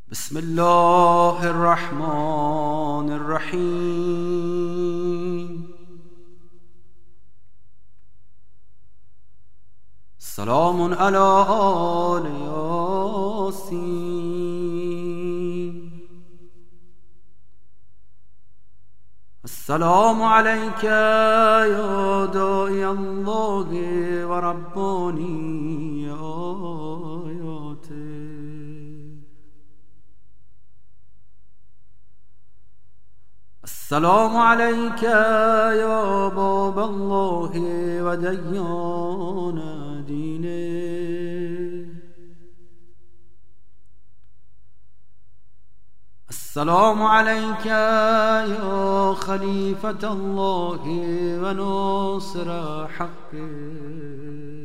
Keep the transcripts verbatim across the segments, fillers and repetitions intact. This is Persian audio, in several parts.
بسم الله الرحمن الرحیم. سلام علی آل یاسین. السلام علیک یا داعی الله و ربانی آیاته. السلام عليك يا باب الله وديان دينه. السلام عليك يا خليفة الله وناصر حقه.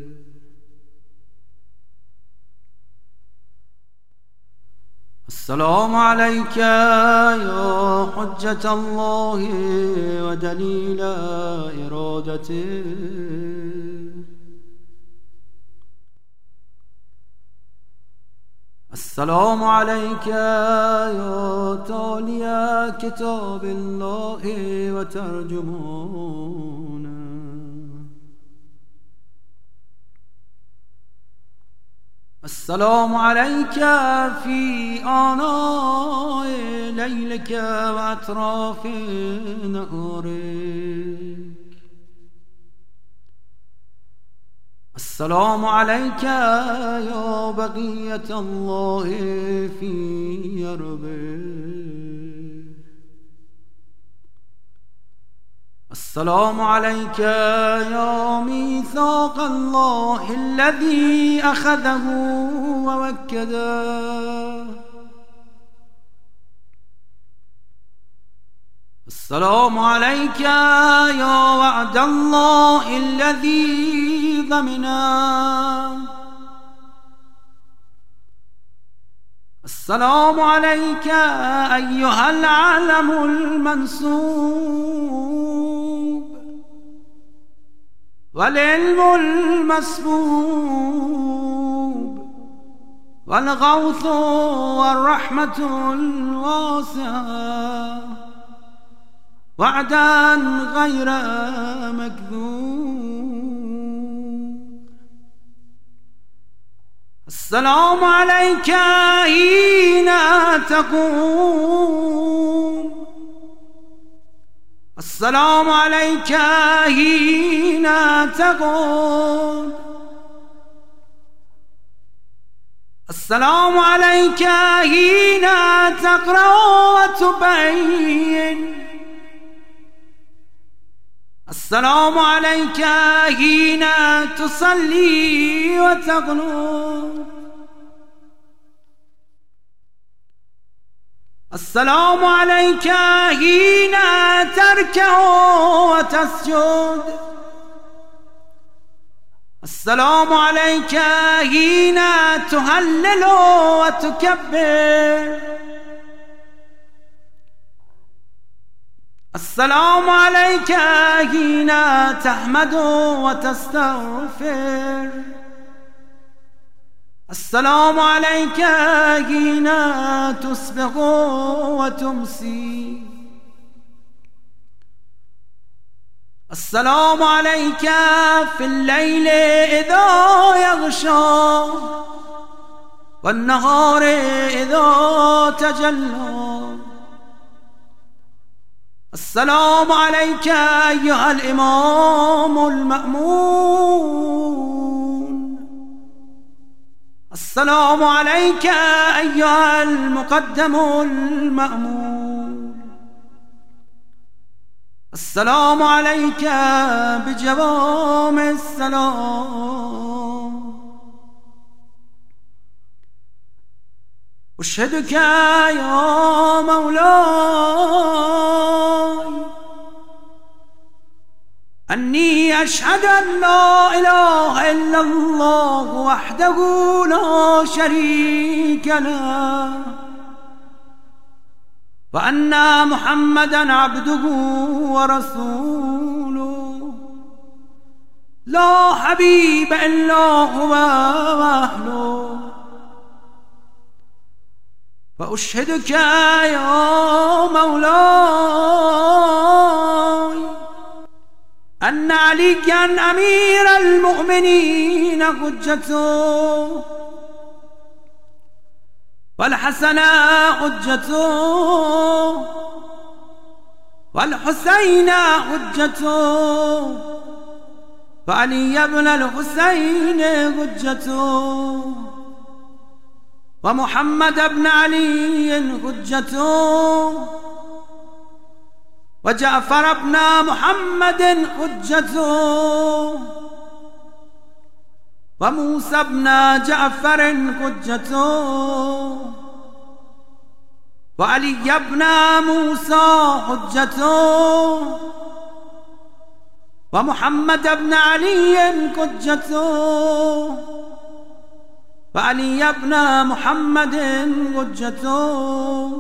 السلام عليك يا حجة الله ودليل إرادته. السلام عليك يا تالي كتاب الله وترجمانه. السلام عليك في آناء ليلك وأطراف نهارك. السلام عليك يا بقية الله في أرضه. السلام عليك يا ميثاق الله الذي أخذه ووكده. السلام عليك يا وعد الله الذي ضمنه. السلام عليك أيها العلم المنسوب والعلم المسبوب والغوث والرحمة الواسعة وعدا غير مكذوب. السلام عليك حين تقوم. السلام عليك حين تقوم. السلام عليك حين تقرأ وتبين. السلام عليك حين تصلي وتقنط. السلام عليك حين تركع وتسجد. السلام عليك حين تهلل وتكبر. السلام عليك حين تحمد وتستغفر. السلام عليك حين تصبح وتمسي. السلام عليك في الليل إذا يغشى والنهار إذا تجلى. السلام عليك أيها الإمام المأمون. السلام عليك أيها المقدم المأمون. السلام عليك بجوام السلام. أشهدك يا مولاي أني أشهد أن لا إله إلا الله وحده لا شريك له وأن محمدا عبده ورسوله لا حبيب إلا هو وأهله. فأشهدك يا مولاي أن عليا أمير المؤمنين حجته، والحسن حجته، والحسين حجته، وعلي بن الحسين حجته، ومحمد بن علي حجته، وجعفر بن محمد حجته، وموسى بن جعفر حجته، وعلي بن موسى حجته، ومحمد بن علي حجته، وعلي بن محمد حجته،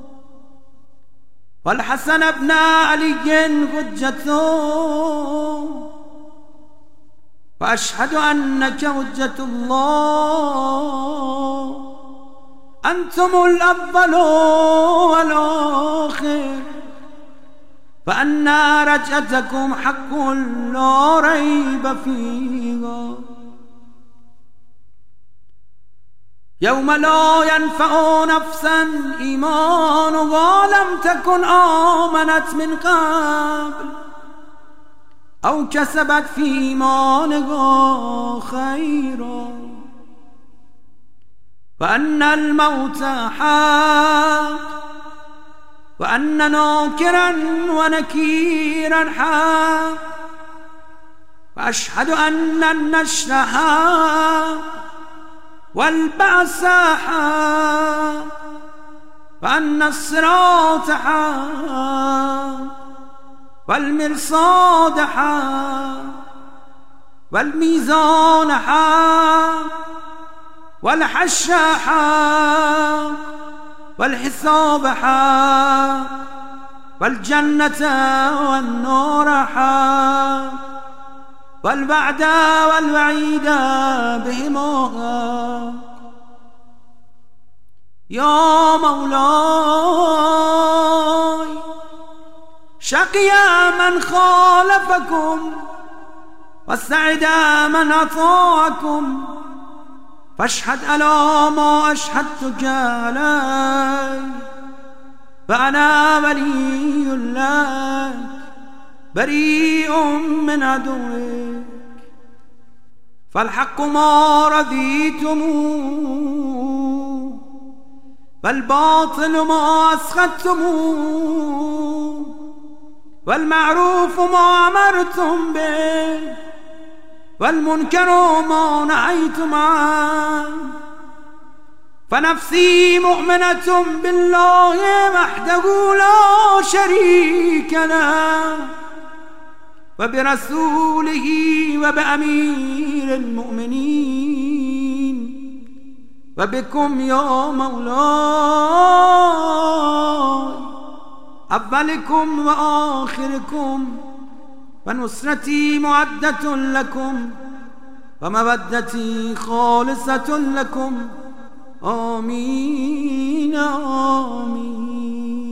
والحسن بن علي حجته، وأشهد أنك حجة الله، أنتم الأول والآخر، فأن رجعتكم حق لا ريب فيها، يوم لا ينفع نفسا إيمانها لم تكن آمنت من قبل أو كسبت في إيمانها خيرا، وأن الموت حق، وأن ناكرا ونكيرا حق، وأشهد أن النشر حق، والبعث حق، وأن الصراط حق، والمرصاد حق، والميزان حق، والحشر حق، والحساب حق، والجنة والنار حق، والبعد والوعيد بهما حق. يا مولاي شقي من خالفكم وسعد من أطاعكم، فاشهد على ما أشهدتك عليه، فأنا ولي لك بريء من عدوك، فالحق ما رضيتموه، والباطل ما أسخطتموه، والمعروف ما أمرتم به، والمنكر ما نهيتم عنه، فنفسي مؤمنة بالله وحده لا شريك له، وبرسوله وبأمير المؤمنين، وبكم يا مولاي أولكم وآخركم، ونصرتي معدة لكم، ومودتي خالصة لكم. آمين آمين.